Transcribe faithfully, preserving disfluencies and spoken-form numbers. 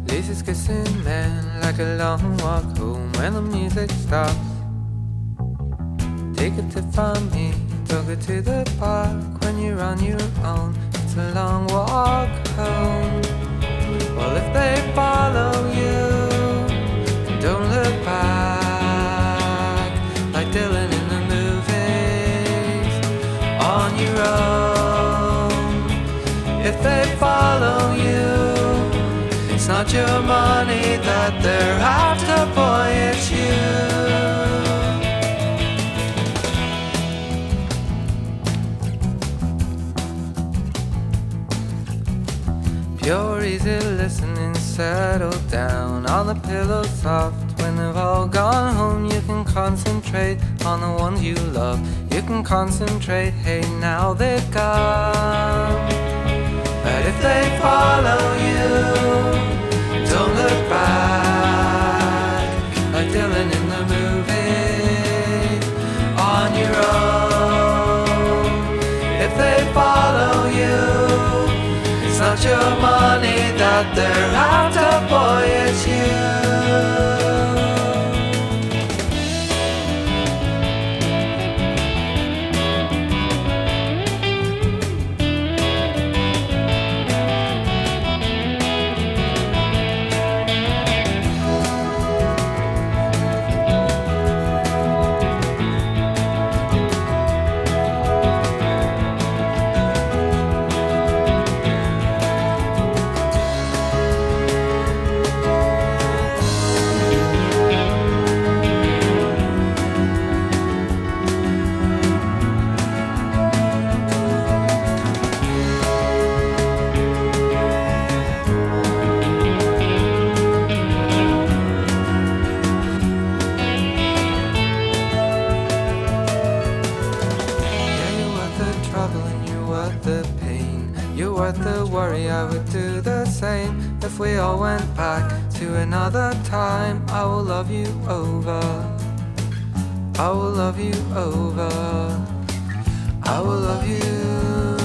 Lisa's kissing men like a long walk home when the music stops. Take a tip from me, took her to the park. When you're on your own, it's a long walk home. Well, if they follow you, don't look back, like Dylan in the movies. On your own, if they follow you, it's not your money that they're after, boy, it's you. You're easy listening, settle down on the pillow soft. When they've all gone home, you can concentrate on the ones you love. You can concentrate, hey, now they've gone. But if they follow you, don't look back, like Dylan in the movie. On your own, if they follow you, it's not your money that they're after, boy, it's you. You're worth the worry, I would do the same. If we all went back to another time, I will love you over, I will love you over, I will love you